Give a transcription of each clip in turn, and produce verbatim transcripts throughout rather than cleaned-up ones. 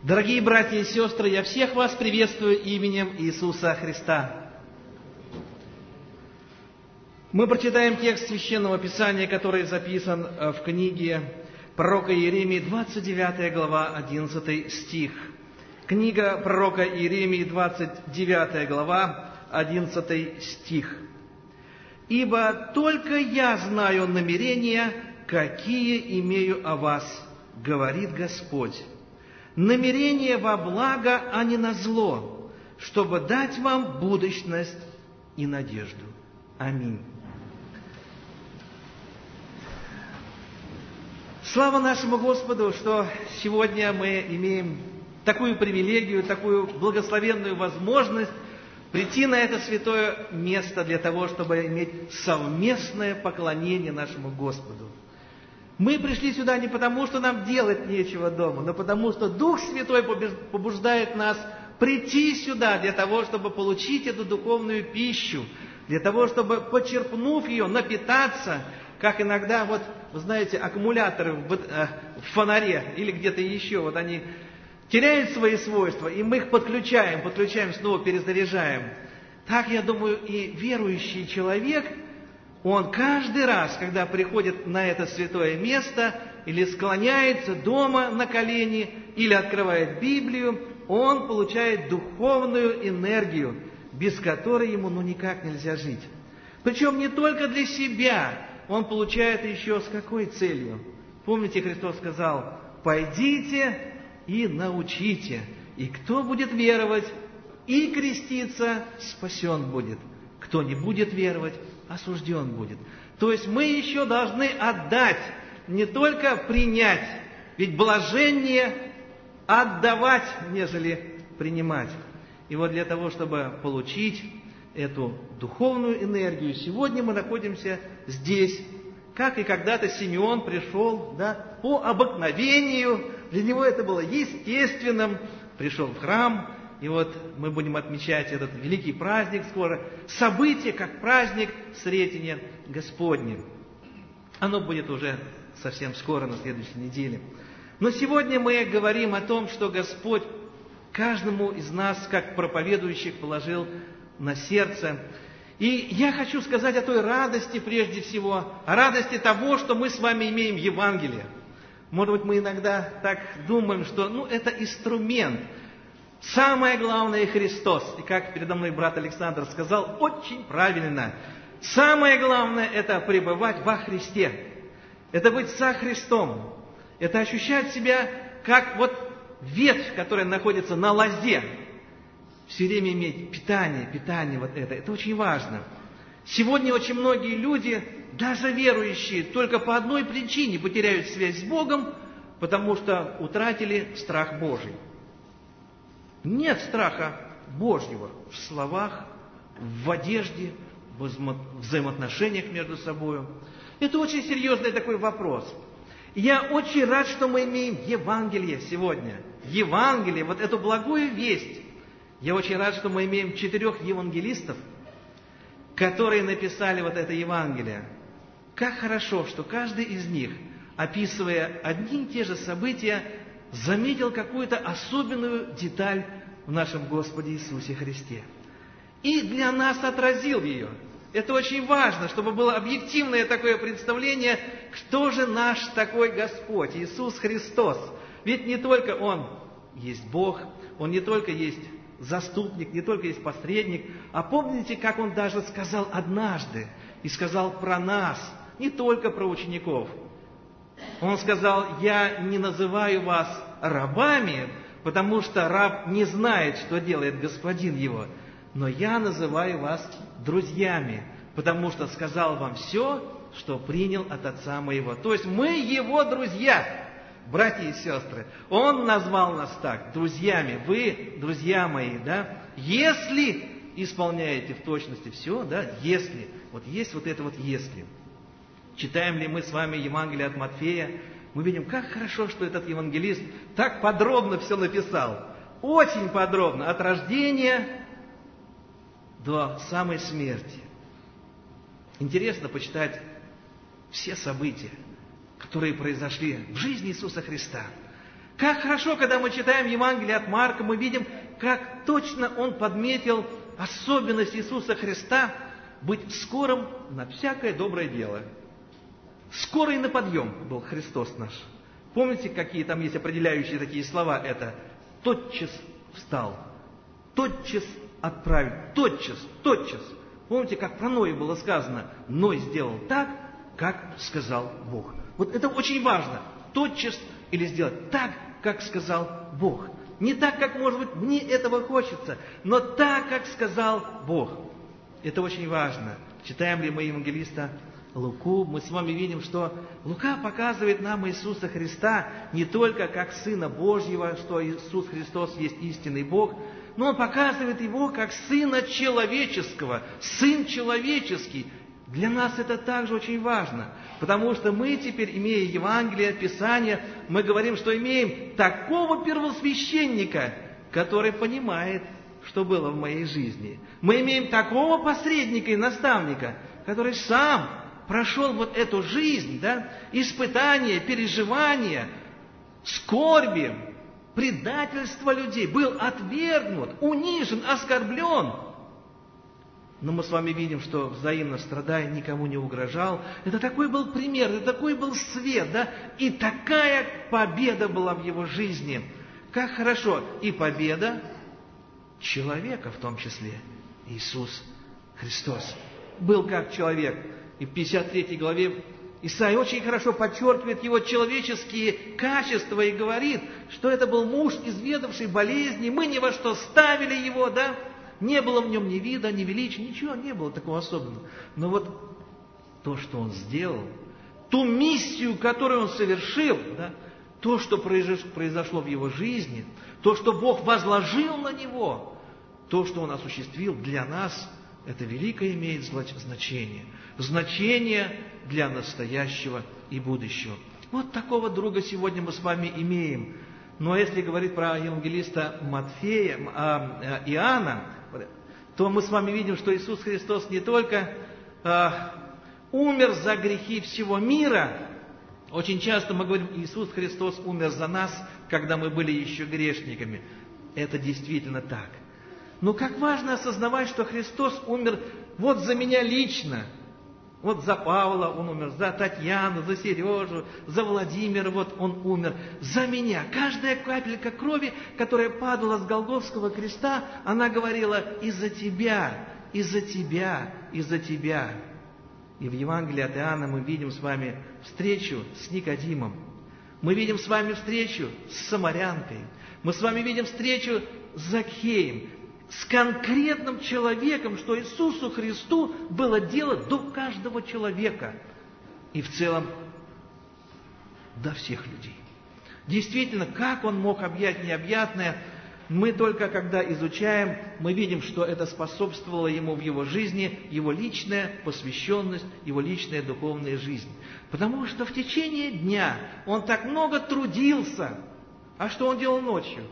Дорогие братья и сестры, я всех вас приветствую именем Иисуса Христа. Мы прочитаем текст Священного Писания, который записан в книге пророка Иеремии, двадцать девятая глава, одиннадцатый стих. Книга пророка Иеремии, двадцать девятая глава, одиннадцатый стих. «Ибо только я знаю намерения, какие имею о вас, говорит Господь. Намерение во благо, а не на зло, чтобы дать вам будущность и надежду». Аминь. Слава нашему Господу, что сегодня мы имеем такую привилегию, такую благословенную возможность прийти на это святое место для того, чтобы иметь совместное поклонение нашему Господу. Мы пришли сюда не потому, что нам делать нечего дома, но потому, что Дух Святой побуждает нас прийти сюда для того, чтобы получить эту духовную пищу, для того, чтобы, почерпнув ее, напитаться, как иногда, вот, вы знаете, аккумуляторы в, э, в фонаре или где-то еще, вот они теряют свои свойства, и мы их подключаем, подключаем, снова перезаряжаем. Так, я думаю, и верующий человек, он каждый раз, когда приходит на это святое место, или склоняется дома на колени, или открывает Библию, он получает духовную энергию, без которой ему ну никак нельзя жить. Причем не только для себя, он получает еще с какой целью? Помните, Христос сказал: «Пойдите и научите, и кто будет веровать и креститься, спасен будет, кто не будет веровать, осужден будет». То есть мы еще должны отдать, не только принять, ведь блаженнее отдавать, нежели принимать. И вот для того, чтобы получить эту духовную энергию, сегодня мы находимся здесь, как и когда-то Симеон пришел, да, по обыкновению, для него это было естественным, пришел в храм. И вот мы будем отмечать этот великий праздник скоро. Событие, как праздник Сретения Господне. Оно будет уже совсем скоро, на следующей неделе. Но сегодня мы говорим о том, что Господь каждому из нас, как проповедующих, положил на сердце. И я хочу сказать о той радости прежде всего, о радости того, что мы с вами имеем Евангелие. Может быть, мы иногда так думаем, что ну, это инструмент. Самое главное — Христос. И как передо мной брат Александр сказал, очень правильно. Самое главное — это пребывать во Христе. Это быть со Христом. Это ощущать себя как вот ветвь, которая находится на лозе. Все время иметь питание, питание вот это. Это очень важно. Сегодня очень многие люди, даже верующие, только по одной причине потеряют связь с Богом, потому что утратили страх Божий. Нет страха Божьего в словах, в одежде, в взаимоотношениях между собой. Это очень серьезный такой вопрос. Я очень рад, что мы имеем Евангелие сегодня. Евангелие, вот эту благую весть. Я очень рад, что мы имеем четырех евангелистов, которые написали вот это Евангелие. Как хорошо, что каждый из них, описывая одни и те же события, заметил какую-то особенную деталь в нашем Господе Иисусе Христе. И для нас отразил ее. Это очень важно, чтобы было объективное такое представление, кто же наш такой Господь, Иисус Христос. Ведь не только Он есть Бог, Он не только есть заступник, не только есть посредник, а помните, как Он даже сказал однажды, и сказал про нас, не только про учеников. Он сказал: «Я не называю вас рабами, потому что раб не знает, что делает господин его, но я называю вас друзьями, потому что сказал вам все, что принял от Отца моего». То есть мы Его друзья, братья и сестры. Он назвал нас так, друзьями. Вы, друзья мои, да, если исполняете в точности все, да, если. Вот есть вот это вот «если». Читаем ли мы с вами Евангелие от Матфея, мы видим, как хорошо, что этот евангелист так подробно все написал. Очень подробно, от рождения до самой смерти. Интересно почитать все события, которые произошли в жизни Иисуса Христа. Как хорошо, когда мы читаем Евангелие от Марка, мы видим, как точно он подметил особенность Иисуса Христа быть скорым на всякое доброе дело. Скорый на подъем был Христос наш. Помните, какие там есть определяющие такие слова? Это тотчас встал, тотчас отправил, тотчас, тотчас. Помните, как про Ноя было сказано? Ной сделал так, как сказал Бог. Вот это очень важно. Тотчас или сделать так, как сказал Бог. Не так, как, может быть, мне этого хочется, но так, как сказал Бог. Это очень важно. Читаем ли мы евангелиста Луку, мы с вами видим, что Лука показывает нам Иисуса Христа не только как Сына Божьего, что Иисус Христос есть истинный Бог, но Он показывает Его как Сына Человеческого, Сын Человеческий. Для нас это также очень важно, потому что мы теперь, имея Евангелие, Писание, мы говорим, что имеем такого первосвященника, который понимает, что было в моей жизни. Мы имеем такого посредника и наставника, который сам прошел вот эту жизнь, да, испытания, переживания, скорби, предательство людей, был отвергнут, унижен, оскорблен. Но мы с вами видим, что взаимно страдая, никому не угрожал. Это такой был пример, это такой был свет, да, и такая победа была в его жизни. Как хорошо! И победа человека в том числе, Иисус Христос, был как человек. И в пятьдесят третьей главе Исаия очень хорошо подчеркивает его человеческие качества и говорит, что это был муж, изведавший болезни, мы ни во что ставили его, да, не было в нем ни вида, ни величия, ничего не было такого особенного. Но вот то, что он сделал, ту миссию, которую он совершил, да, то, что произошло в его жизни, то, что Бог возложил на него, то, что он осуществил для нас, это великое имеет значение. Значение для настоящего и будущего. Вот такого друга сегодня мы с вами имеем. Но если говорить про евангелиста Матфея, а, Иоанна, то мы с вами видим, что Иисус Христос не только а, умер за грехи всего мира. Очень часто мы говорим, Иисус Христос умер за нас, когда мы были еще грешниками. Это действительно так. Но как важно осознавать, что Христос умер вот за меня лично. Вот за Павла он умер, за Татьяну, за Сережу, за Владимира, вот он умер. За меня. Каждая капелька крови, которая падала с Голгофского креста, она говорила из-за тебя, из-за тебя, из-за тебя. И в Евангелии от Иоанна мы видим с вами встречу с Никодимом. Мы видим с вами встречу с самарянкой. Мы с вами видим встречу с Закхеем. С конкретным человеком, что Иисусу Христу было дело до каждого человека. И в целом до всех людей. Действительно, как Он мог объять необъятное, мы только когда изучаем, мы видим, что это способствовало Ему в Его жизни, Его личная посвященность, Его личная духовная жизнь. Потому что в течение дня Он так много трудился. А что Он делал ночью?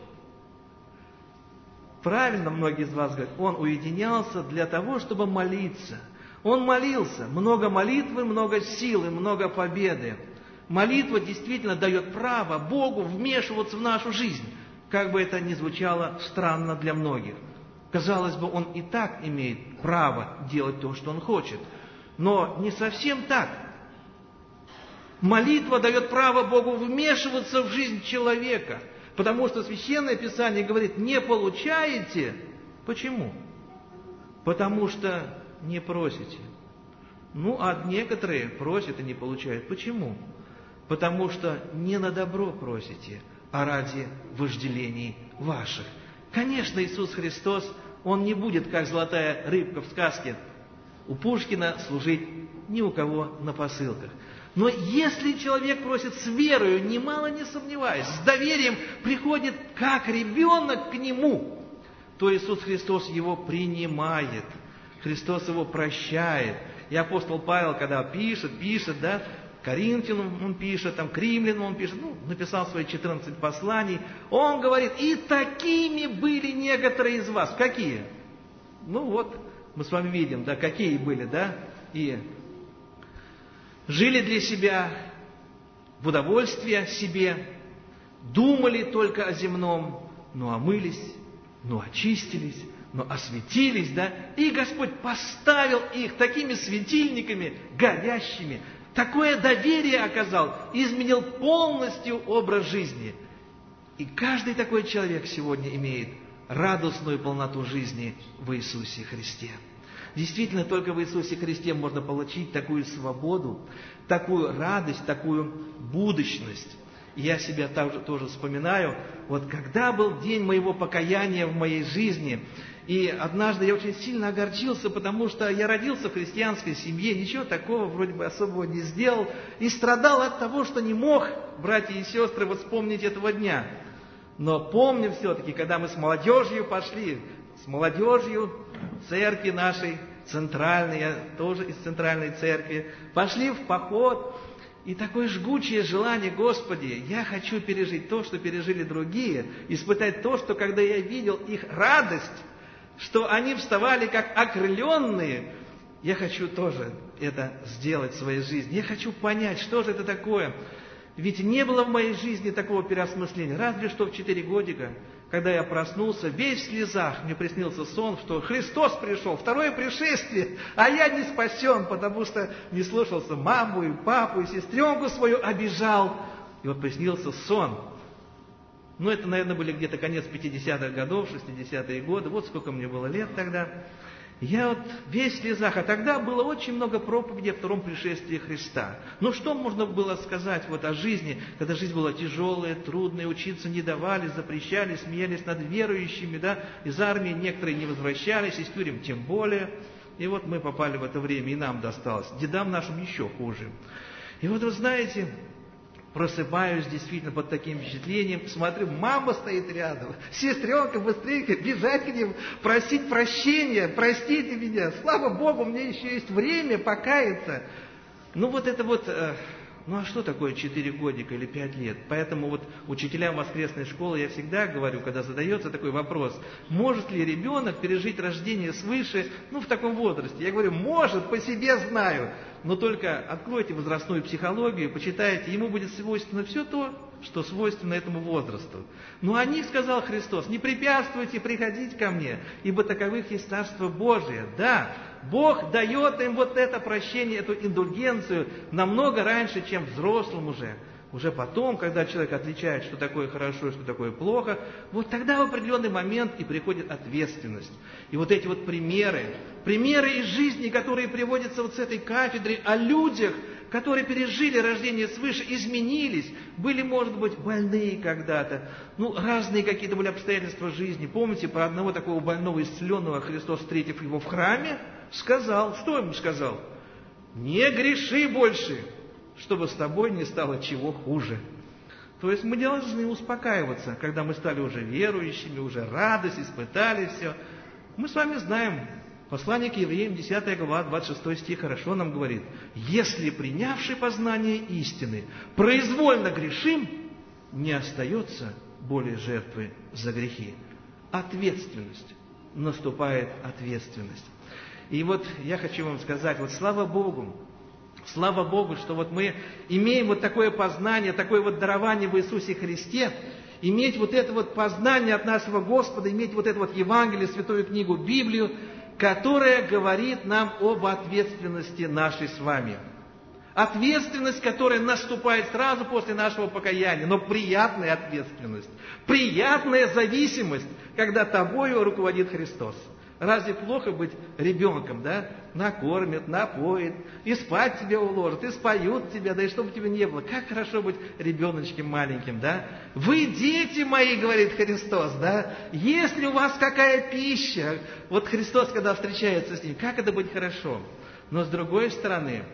Правильно многие из вас говорят, он уединялся для того, чтобы молиться. Он молился. Много молитвы, много силы, много победы. Молитва действительно дает право Богу вмешиваться в нашу жизнь. Как бы это ни звучало странно для многих. Казалось бы, он и так имеет право делать то, что он хочет. Но не совсем так. Молитва дает право Богу вмешиваться в жизнь человека. Потому что Священное Писание говорит, не получаете. Почему? Потому что не просите. Ну, а некоторые просят и не получают. Почему? Потому что не на добро просите, а ради вожделений ваших. Конечно, Иисус Христос, Он не будет, как золотая рыбка в сказке, у Пушкина служить ни у кого на посылках. Но если человек просит с верою, немало не сомневаясь, с доверием приходит как ребенок к Нему, то Иисус Христос его принимает, Христос его прощает. И апостол Павел, когда пишет, пишет, да, Коринфянам он пишет, там, к римлянам он пишет, ну, написал свои четырнадцать посланий, он говорит, и такими были некоторые из вас. Какие? Ну вот, мы с вами видим, да, какие были, да, и жили для себя, в удовольствие себе, думали только о земном, но омылись, но очистились, но осветились, да? И Господь поставил их такими светильниками горящими, такое доверие оказал, изменил полностью образ жизни. И каждый такой человек сегодня имеет радостную полноту жизни в Иисусе Христе. Действительно, только в Иисусе Христе можно получить такую свободу, такую радость, такую будущность. И я себя также тоже вспоминаю, вот когда был день моего покаяния в моей жизни, и однажды я очень сильно огорчился, потому что я родился в христианской семье, ничего такого вроде бы особого не сделал, и страдал от того, что не мог, братья и сестры, вот вспомнить этого дня. Но помню все-таки, когда мы с молодежью пошли, с молодежью церкви нашей, центральной, я тоже из центральной церкви, пошли в поход, и такое жгучее желание: Господи, я хочу пережить то, что пережили другие, испытать то, что когда я видел их радость, что они вставали как окрыленные, я хочу тоже это сделать в своей жизни. Я хочу понять, что же это такое. Ведь не было в моей жизни такого переосмысления. Разве что в четыре годика, когда я проснулся, весь в слезах, мне приснился сон, что Христос пришел, второе пришествие, а я не спасен, потому что не слушался маму и папу, и сестренку свою обижал. И вот приснился сон. Ну, это, наверное, были где-то конец пятидесятых годов, шестидесятые годы. Вот сколько мне было лет тогда. Я вот весь в слезах. А тогда было очень много проповедей о втором пришествии Христа. Ну, что можно было сказать вот о жизни, когда жизнь была тяжелая, трудная, учиться не давали, запрещали, смеялись над верующими, да? Из армии некоторые не возвращались, из тюрем тем более. И вот мы попали в это время, и нам досталось. Дедам нашим еще хуже. И вот вы знаете, просыпаюсь действительно под таким впечатлением, смотрю, мама стоит рядом, сестренка, быстренько бежать к ним, просить прощения, простите меня, слава Богу, у меня еще есть время покаяться. Ну вот это вот, ну а что такое четыре годика или пять лет? Поэтому вот учителям воскресной школы я всегда говорю, когда задается такой вопрос, может ли ребенок пережить рождение свыше, ну в таком возрасте? Я говорю, может, по себе знаю. Но только откройте возрастную психологию, почитайте, ему будет свойственно все то, что свойственно этому возрасту. Но о них сказал Христос: не препятствуйте приходить ко мне, ибо таковых есть Царство Божие. Да, Бог дает им вот это прощение, эту индульгенцию намного раньше, чем взрослым уже. Уже потом, когда человек отличает, что такое хорошо и что такое плохо, вот тогда в определенный момент и приходит ответственность. И вот эти вот примеры, примеры из жизни, которые приводятся вот с этой кафедры, о людях, которые пережили рождение свыше, изменились, были, может быть, больные когда-то, ну, разные какие-то были обстоятельства жизни. Помните, про одного такого больного исцеленного Христос, встретив его в храме, сказал, что ему сказал? Не греши больше, чтобы с тобой не стало чего хуже. То есть мы должны успокаиваться, когда мы стали уже верующими, уже радость, испытали все. Мы с вами знаем, послание к евреям, десятая глава, двадцать шестой стих хорошо нам говорит: если принявший познание истины произвольно грешим, не остается более жертвы за грехи. Ответственность. Наступает ответственность. И вот я хочу вам сказать, вот слава Богу, Слава Богу, что вот мы имеем вот такое познание, такое вот дарование в Иисусе Христе, иметь вот это вот познание от нашего Господа, иметь вот это вот Евангелие, Святую книгу, Библию, которая говорит нам об ответственности нашей с вами. Ответственность, которая наступает сразу после нашего покаяния, но приятная ответственность, приятная зависимость, когда тобою руководит Христос. Разве плохо быть ребенком, да? Накормят, напоят, и спать тебя уложат, и споют тебя, да и чтобы тебя не было. Как хорошо быть ребеночком маленьким, да? Вы дети мои, говорит Христос, да? Если у вас какая пища, вот Христос, когда встречается с ним, как это быть хорошо? Но с другой стороны,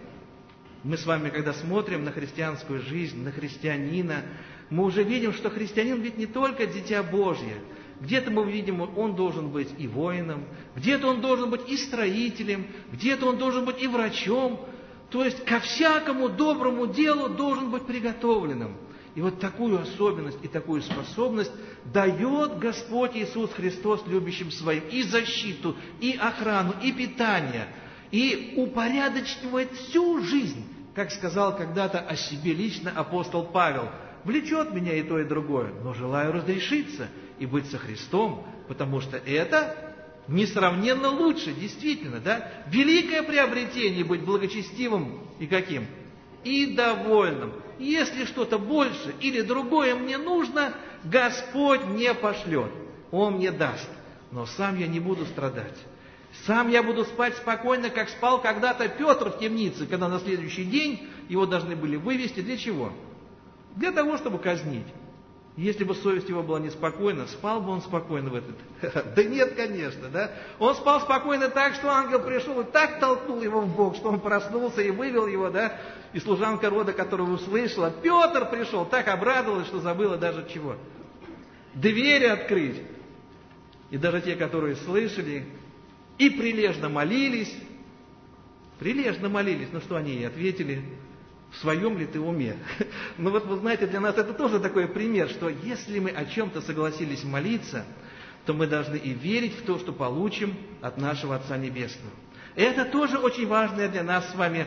мы с вами, когда смотрим на христианскую жизнь, на христианина, мы уже видим, что христианин ведь не только дитя Божье. Где-то мы видим, он должен быть и воином, где-то он должен быть и строителем, где-то он должен быть и врачом. То есть ко всякому доброму делу должен быть приготовленным. И вот такую особенность и такую способность дает Господь Иисус Христос любящим своим и защиту, и охрану, и питание, и упорядочивает всю жизнь, как сказал когда-то о себе лично апостол Павел. влечет меня и то, и другое, но желаю разрешиться и быть со Христом, потому что это несравненно лучше, действительно, да? Великое приобретение быть благочестивым и каким? И довольным. Если что-то больше или другое мне нужно, Господь мне пошлет, Он мне даст, но сам я не буду страдать. Сам я буду спать спокойно, как спал когда-то Петр в темнице, когда на следующий день его должны были вывести. Для чего? Для того, чтобы казнить. Если бы совесть его была неспокойна, спал бы он спокойно в этот... Да нет, конечно, да. Он спал спокойно так, что ангел пришел и так толкнул его в бок, что он проснулся и вывел его, да. И служанка рода, которую услышала, Петр пришел, так обрадовалась, что забыла даже чего? Двери открыть. И даже те, которые слышали и прилежно молились, прилежно молились, ну что они ей ответили? В своем ли ты уме? Ну вот вы знаете, для нас это тоже такой пример, что если мы о чем-то согласились молиться, то мы должны и верить в то, что получим от нашего Отца Небесного. Это тоже очень важная для нас с вами,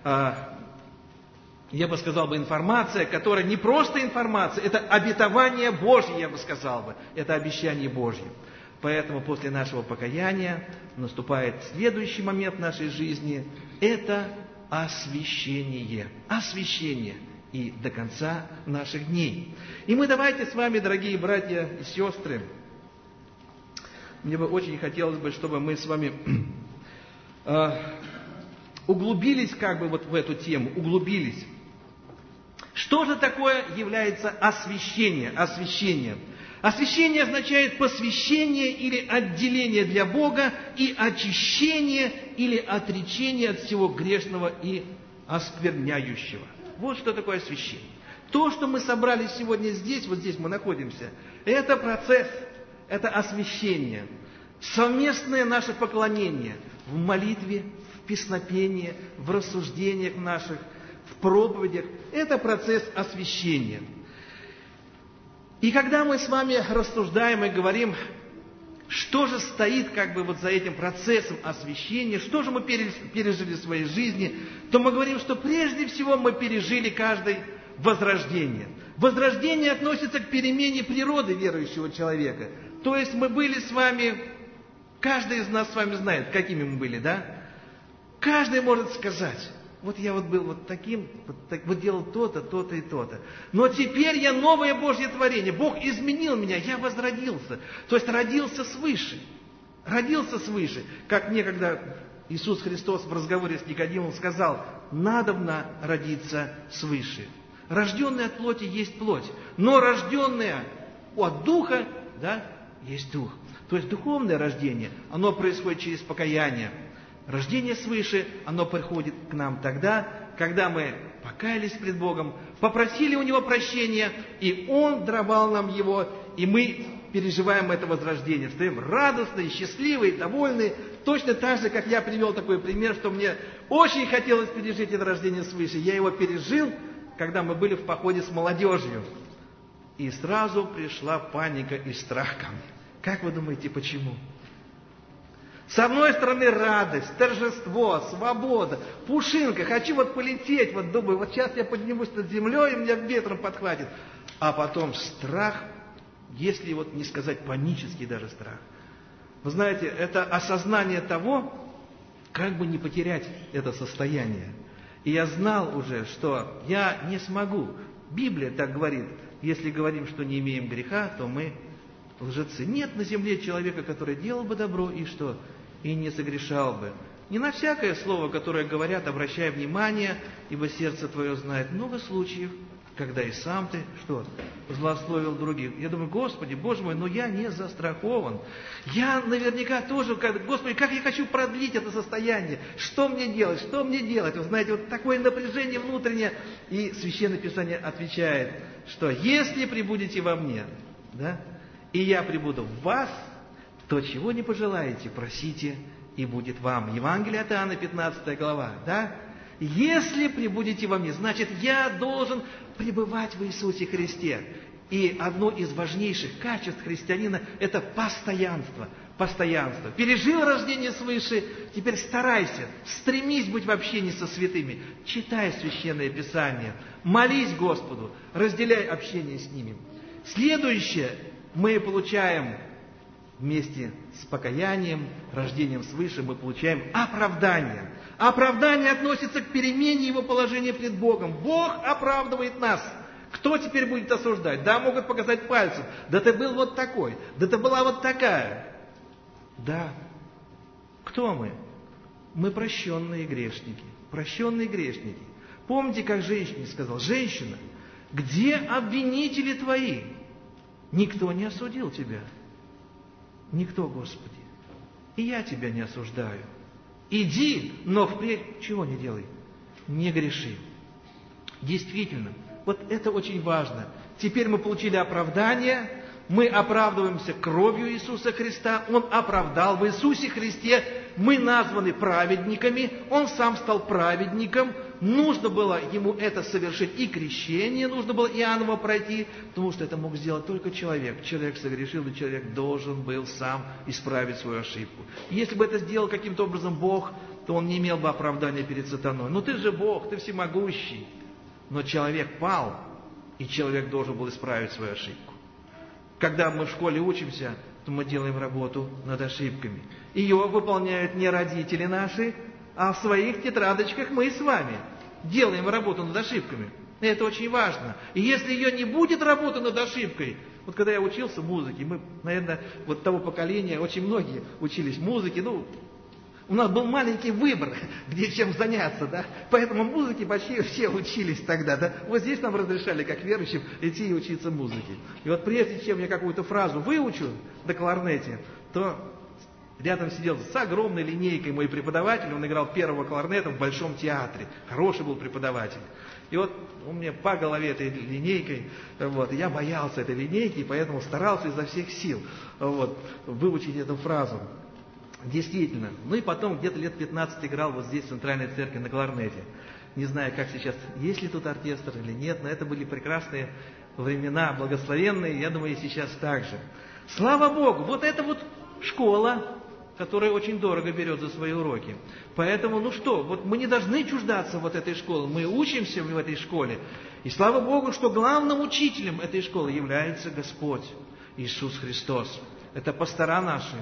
я бы сказал бы, информация, которая не просто информация, это обетование Божье, я бы сказал бы, это обещание Божье. Поэтому после нашего покаяния наступает следующий момент нашей жизни, это освящение. Освящение. И до конца наших дней. И мы давайте с вами, дорогие братья и сестры, мне бы очень хотелось бы, чтобы мы с вами э, углубились как бы вот в эту тему, углубились. Что же такое является освящение? Освящение. Освящение означает посвящение или отделение для Бога и очищение или отречение от всего грешного и оскверняющего. Вот что такое освящение. То, что мы собрались сегодня здесь, вот здесь мы находимся, это процесс, это освящение. Совместное наше поклонение в молитве, в песнопении, в рассуждениях наших, в проповедях. Это процесс освящения. И когда мы с вами рассуждаем и говорим, что же стоит как бы вот за этим процессом освящения, что же мы пережили в своей жизни, то мы говорим, что прежде всего мы пережили каждый возрождение. Возрождение относится к перемене природы верующего человека. То есть мы были с вами, каждый из нас с вами знает, какими мы были, да? Каждый может сказать... Вот я вот был вот таким, вот, так, вот делал то-то, то-то и то-то. Но теперь я новое Божье творение. Бог изменил меня, я возродился. То есть родился свыше. Родился свыше. Как некогда Иисус Христос в разговоре с Никодимом сказал, надобно родиться свыше. Рожденный от плоти есть плоть, но рожденное от Духа, да, есть Дух. То есть духовное рождение, оно происходит через покаяние. Рождение свыше, оно приходит к нам тогда, когда мы покаялись пред Богом, попросили у Него прощения, и Он даровал нам его, и мы переживаем это возрождение, стоим радостные, счастливые, довольные, точно так же, как я привел такой пример, что мне очень хотелось пережить это рождение свыше. Я его пережил, когда мы были в походе с молодежью, и сразу пришла паника и страх ко мне. Как вы думаете, почему? С одной стороны радость, торжество, свобода, пушинка, хочу вот полететь, вот думаю, вот сейчас я поднимусь над землей, и меня ветром подхватит. А потом страх, если вот не сказать панический даже страх. Вы знаете, это осознание того, как бы не потерять это состояние. И я знал уже, что я не смогу. Библия так говорит, если говорим, что не имеем греха, то мы лжецы. Нет на земле человека, который делал бы добро и что? И не согрешал бы. Не на всякое слово, которое говорят, обращай внимание, ибо сердце твое знает много случаев, когда и сам ты, что, злословил других. Я думаю, Господи, Боже мой, но я не застрахован. Я наверняка тоже, Господи, как я хочу продлить это состояние. Что мне делать, что мне делать? Вы знаете, вот такое напряжение внутреннее. И Священное Писание отвечает, что если пребудете во мне, да, и я пребуду в вас, то чего не пожелаете, просите, и будет вам. Евангелие от Иоанна, пятнадцатая глава, да? Если пребудете во мне, значит, я должен пребывать в Иисусе Христе. И одно из важнейших качеств христианина – это постоянство. Постоянство. Пережил рождение свыше, теперь старайся, стремись быть в общении со святыми. Читай Священное Писание, молись Господу, разделяй общение с ними. Следующее мы получаем вместе с покаянием, рождением свыше, мы получаем оправдание. Оправдание относится к перемене его положения пред Богом. Бог оправдывает нас. Кто теперь будет осуждать? Да, могут показать пальцем. Да ты был вот такой. Да ты была вот такая. Да. Кто мы? Мы прощенные грешники. Прощенные грешники. Помните, как женщине сказал: женщина, где обвинители твои? Никто не осудил тебя. Никто, Господи. И я тебя не осуждаю. Иди, но впредь чего не делай? Не греши. Действительно, вот это очень важно. Теперь мы получили оправдание. Мы оправдываемся кровью Иисуса Христа. Он оправдал в Иисусе Христе. Мы названы праведниками. Он сам стал праведником. Нужно было ему это совершить. И крещение нужно было Иоанново пройти, потому что это мог сделать только человек. Человек согрешил, и человек должен был сам исправить свою ошибку. И если бы это сделал каким-то образом Бог, то он не имел бы оправдания перед сатаной. Ну ты же Бог, ты всемогущий. Но человек пал, и человек должен был исправить свою ошибку. Когда мы в школе учимся, то мы делаем работу над ошибками. Ее выполняют не родители наши, а в своих тетрадочках мы с вами делаем работу над ошибками. И это очень важно. И если ее не будет работы над ошибкой, вот когда я учился музыке, мы, наверное, вот того поколения, очень многие учились музыке, ну, у нас был маленький выбор, где чем заняться, да, поэтому музыке почти все учились тогда, да. Вот здесь нам разрешали, как верующим, идти и учиться музыке. И вот прежде чем я какую-то фразу выучу на кларнете, то рядом сидел с огромной линейкой мой преподаватель, он играл первого кларнета в Большом театре, хороший был преподаватель. И вот он мне по голове этой линейкой, вот, я боялся этой линейки, и поэтому старался изо всех сил вот, выучить эту фразу. Действительно. Ну и потом где-то лет пятнадцать играл вот здесь, в Центральной Церкви, на кларнете. Не знаю, как сейчас, есть ли тут оркестр или нет, но это были прекрасные времена, благословенные, я думаю, и сейчас так же. Слава Богу, вот это вот школа, которая очень дорого берет за свои уроки. Поэтому, ну что, вот мы не должны чуждаться вот этой школы, мы учимся в этой школе. И слава Богу, что главным учителем этой школы является Господь Иисус Христос. Это пастора наши.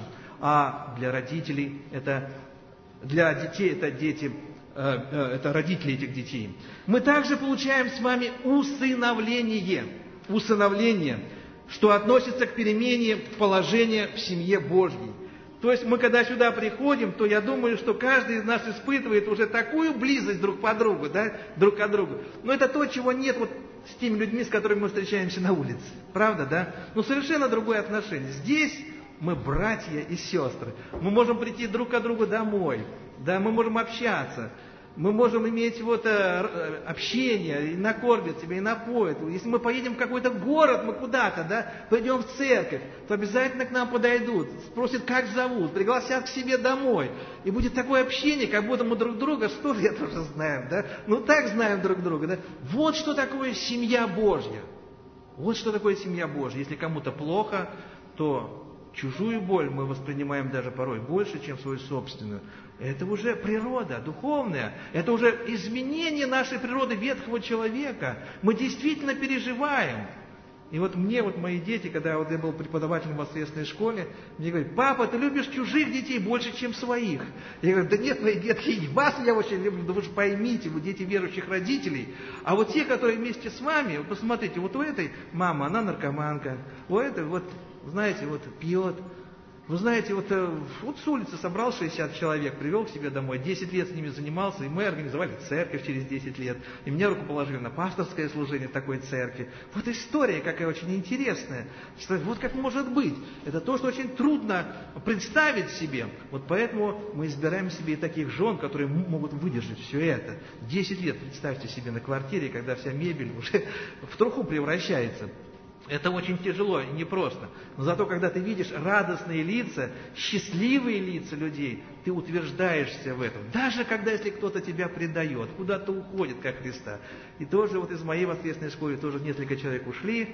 А для родителей это, для детей это дети, э, э, это родители этих детей. Мы также получаем с вами усыновление, усыновление, что относится к перемене положения в семье Божьей. То есть мы когда сюда приходим, то я думаю, что каждый из нас испытывает уже такую близость друг по другу, да, друг к другу. Но это то, чего нет вот с теми людьми, с которыми мы встречаемся на улице. Правда, да? Ну совершенно другое отношение. Здесь мы братья и сестры. Мы можем прийти друг к другу домой. Да, мы можем общаться. Мы можем иметь вот э, общение, и накормят тебя, и напоят. Если мы поедем в какой-то город, мы куда-то, да, пойдем в церковь, то обязательно к нам подойдут, спросят, как зовут, пригласят к себе домой. И будет такое общение, как будто мы друг друга сто лет уже знаем, да. Ну так знаем друг друга, да. Вот что такое семья Божья. Вот что такое семья Божья. Если кому-то плохо, то чужую боль мы воспринимаем даже порой больше, чем свою собственную. Это уже природа духовная. Это уже изменение нашей природы ветхого человека. Мы действительно переживаем. И вот мне, вот мои дети, когда вот я был преподавателем в воскресной школе, мне говорят: папа, ты любишь чужих детей больше, чем своих. Я говорю: да нет, мои детки, вас я очень люблю, да вы же поймите, вы дети верующих родителей. А вот те, которые вместе с вами, вот посмотрите, вот у этой мама, она наркоманка, у этой вот, знаете, вот пьет. Вы знаете, вот, вот с улицы собрал шестьдесят человек, привел к себе домой, десять лет с ними занимался, и мы организовали церковь через десять лет. И мне руку положили на пасторское служение такой церкви. Вот история какая очень интересная. Что, вот как может быть. Это то, что очень трудно представить себе. Вот поэтому мы избираем себе и таких жен, которые могут выдержать все это. десять лет, представьте себе, на квартире, когда вся мебель уже в труху превращается. Это очень тяжело и непросто. Но зато, когда ты видишь радостные лица, счастливые лица людей, ты утверждаешься в этом. Даже когда, если кто-то тебя предает, куда-то уходит, как Христа. И тоже вот из моей воскресной школы тоже несколько человек ушли.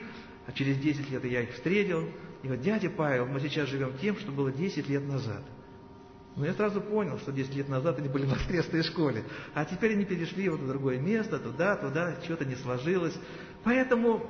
А через десять лет я их встретил, и говорят: дядя Павел, мы сейчас живем тем, что было десять лет назад. Но я сразу понял, что десять лет назад они были в воскресной школе, а теперь они перешли вот в другое место, туда, туда, что-то не сложилось. Поэтому,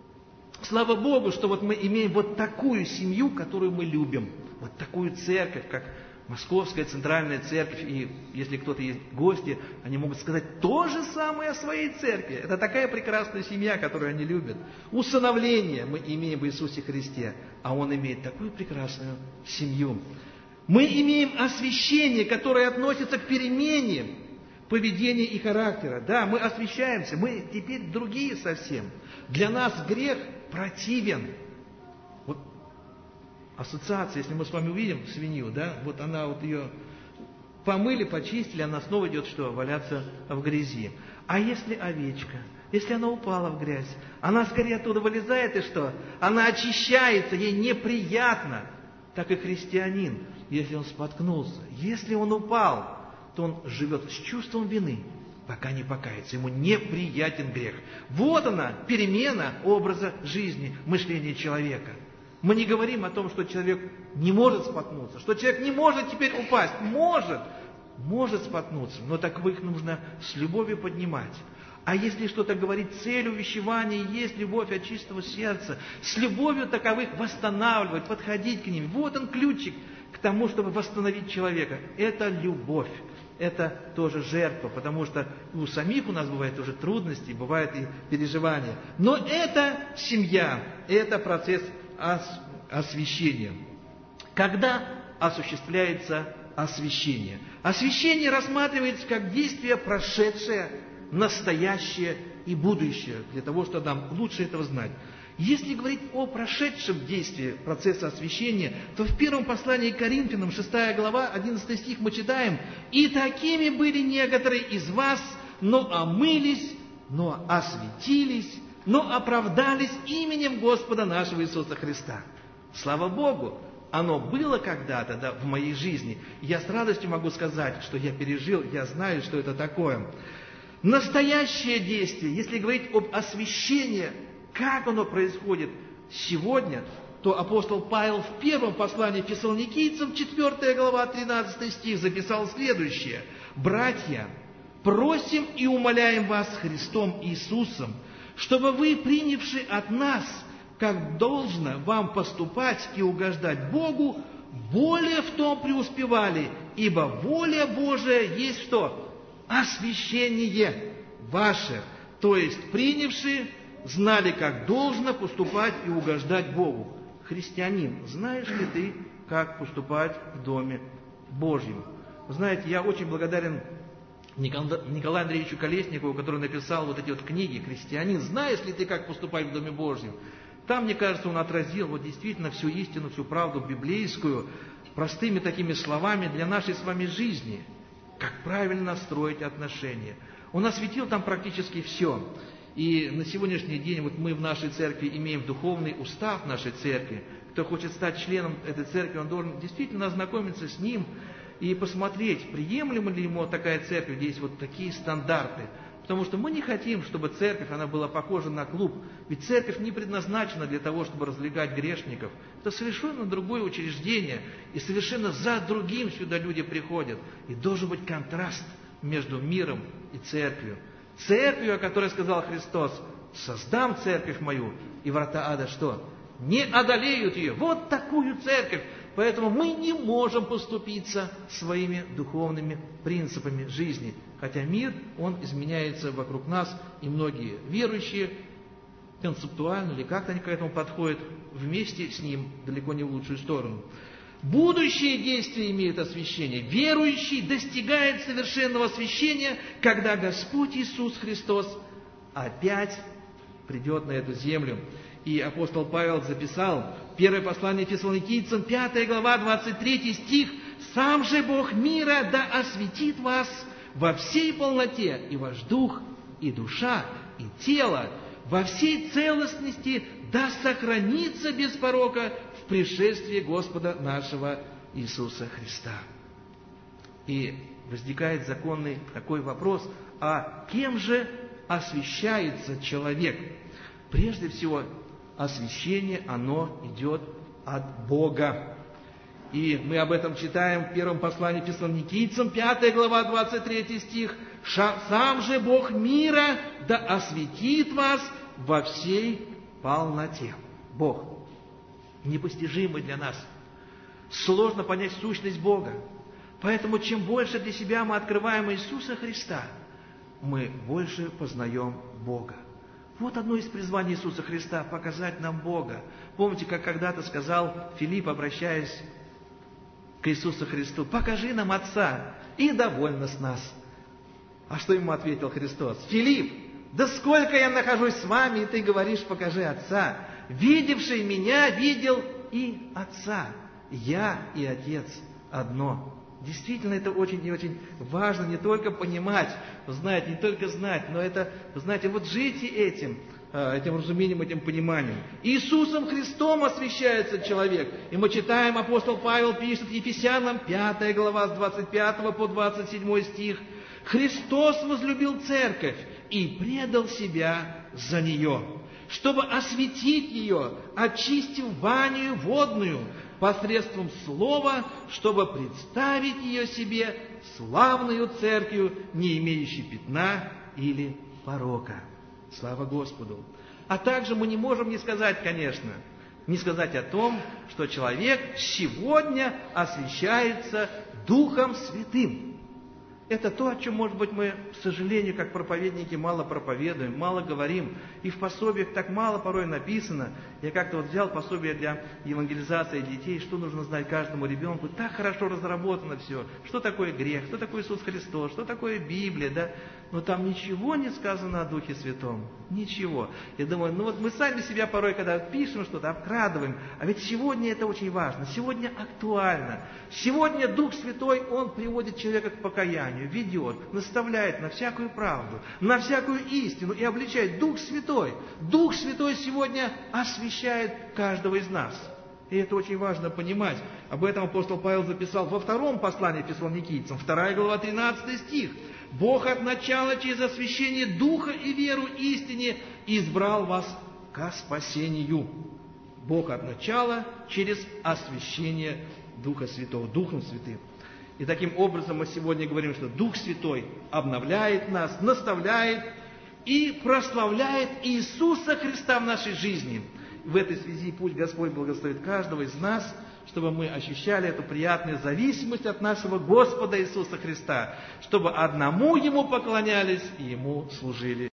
слава Богу, что вот мы имеем вот такую семью, которую мы любим, вот такую церковь, как Московская Центральная Церковь, и если кто-то есть гости, они могут сказать то же самое о своей церкви. Это такая прекрасная семья, которую они любят. Усыновление мы имеем в Иисусе Христе, а Он имеет такую прекрасную семью. Мы имеем освящение, которое относится к перемене поведения и характера. Да, мы освящаемся, мы теперь другие совсем. Для нас грех противен. Вот ассоциация, если мы с вами увидим свинью, да, вот она вот ее помыли, почистили, она снова идет что? Валяться в грязи. А если овечка? Если она упала в грязь, она скорее оттуда вылезает и что? Она очищается, ей неприятно. Так и христианин, если он споткнулся, если он упал, то он живет с чувством вины, пока не покается. Ему неприятен грех. Вот она, перемена образа жизни, мышления человека. Мы не говорим о том, что человек не может споткнуться, что человек не может теперь упасть. Может, может споткнуться, но таковых нужно с любовью поднимать. А если что-то говорить, цель увещевания есть любовь от чистого сердца. С любовью таковых восстанавливать, подходить к ним. Вот он ключик к тому, чтобы восстановить человека. Это любовь. Это тоже жертва, потому что у самих у нас бывают уже трудности, бывают и переживания. Но это семья, это процесс ос- освящения. Когда осуществляется освящение? Освящение рассматривается как действие прошедшее, настоящее и будущее, для того, чтобы нам лучше этого знать. Если говорить о прошедшем действии процесса освящения, то в первом послании к Коринфянам, шестая глава, одиннадцатый стих мы читаем: «И такими были некоторые из вас, но омылись, но осветились, но оправдались именем Господа нашего Иисуса Христа». Слава Богу! Оно было когда-то, да, в моей жизни. Я с радостью могу сказать, что я пережил, я знаю, что это такое. Настоящее действие, если говорить об освящении, как оно происходит сегодня, то апостол Павел в первом послании Фессалоникийцам, четвёртая глава, тринадцатый стих, записал следующее: «Братья, просим и умоляем вас Христом Иисусом, чтобы вы, принявши от нас, как должно вам поступать и угождать Богу, более в том преуспевали, ибо воля Божия есть что? Освящение ваше». То есть принявши, знали, как должно поступать и угождать Богу. Христианин, знаешь ли ты, как поступать в Доме Божьем? Вы знаете, я очень благодарен Николаю Андреевичу Колесникову, который написал вот эти вот книги «Христианин, знаешь ли ты, как поступать в Доме Божьем?» Там, мне кажется, он отразил вот действительно всю истину, всю правду библейскую, простыми такими словами для нашей с вами жизни. Как правильно строить отношения. Он осветил там практически все. И на сегодняшний день вот мы в нашей церкви имеем духовный устав нашей церкви. Кто хочет стать членом этой церкви, он должен действительно ознакомиться с ним и посмотреть, приемлема ли ему такая церковь, где есть вот такие стандарты. Потому что мы не хотим, чтобы церковь, она была похожа на клуб. Ведь церковь не предназначена для того, чтобы развлекать грешников. Это совершенно другое учреждение. И совершенно за другим сюда люди приходят. И должен быть контраст между миром и церковью. Церковью, о которой сказал Христос: «Создам церковь мою, и врата ада» что? Не одолеют ее. Вот такую церковь. Поэтому мы не можем поступиться своими духовными принципами жизни. Хотя мир, он изменяется вокруг нас, и многие верующие концептуально или как-то они к этому подходят, вместе с ним далеко не в лучшую сторону. Будущее действие имеет освящение. Верующий достигает совершенного освящения, когда Господь Иисус Христос опять придет на эту землю. И апостол Павел записал первое послание Фессалоникийцам, пятая глава, двадцать третий стих: «Сам же Бог мира да осветит вас во всей полноте, и ваш дух, и душа, и тело во всей целостности да сохранится без порока в пришествии Господа нашего Иисуса Христа». И возникает законный такой вопрос: а кем же освящается человек? Прежде всего, освящение, оно идет от Бога. И мы об этом читаем в первом послании Фессалоникийцам, пятая глава, двадцать третий стих. «Сам же Бог мира да осветит вас во всей полноте». Бог непостижимый для нас. Сложно понять сущность Бога. Поэтому чем больше для себя мы открываем Иисуса Христа, мы больше познаем Бога. Вот одно из призваний Иисуса Христа – показать нам Бога. Помните, как когда-то сказал Филипп, обращаясь к Иисусу Христу: «Покажи нам Отца, и довольно с нас». А что ему ответил Христос? «Филипп, да сколько я нахожусь с вами, и ты говоришь: покажи Отца. Видевший меня видел и Отца. Я и Отец одно». Действительно, это очень и очень важно не только понимать, знать, не только знать, но это, знаете, вот жить этим, этим разумением, этим пониманием. Иисусом Христом освящается человек. И мы читаем, апостол Павел пишет Ефесянам, пятая глава, с двадцать пятого по двадцать седьмой стих. «Христос возлюбил церковь и предал себя за нее, чтобы осветить ее, очистив банию водную, посредством слова, чтобы представить ее себе славную церковью, не имеющей пятна или порока». Слава Господу! А также мы не можем не сказать, конечно, не сказать о том, что человек сегодня освящается Духом Святым. Это то, о чем, может быть, мы, к сожалению, как проповедники, мало проповедуем, мало говорим. И в пособиях так мало порой написано. Я как-то вот взял пособие для евангелизации детей, что нужно знать каждому ребенку. Так хорошо разработано все. Что такое грех, что такое Иисус Христос, что такое Библия, да? Но там ничего не сказано о Духе Святом. Ничего. Я думаю, ну вот мы сами себя порой, когда пишем что-то, обкрадываем. А ведь сегодня это очень важно. Сегодня актуально. Сегодня Дух Святой, Он приводит человека к покаянию, ведет, наставляет на всякую правду, на всякую истину и обличает. Дух Святой. Дух Святой сегодня освящает каждого из нас. И это очень важно понимать. Об этом апостол Павел записал во втором послании Фессалоникийцам, вторая глава, тринадцатый стих. «Бог от начала через освящение Духа и веру истине избрал вас ко спасению». Бог от начала через освящение Духа Святого, Духом Святым. И таким образом мы сегодня говорим, что Дух Святой обновляет нас, наставляет и прославляет Иисуса Христа в нашей жизни. В этой связи пусть Господь благословит каждого из нас, чтобы мы ощущали эту приятную зависимость от нашего Господа Иисуса Христа, чтобы одному Ему поклонялись и Ему служили.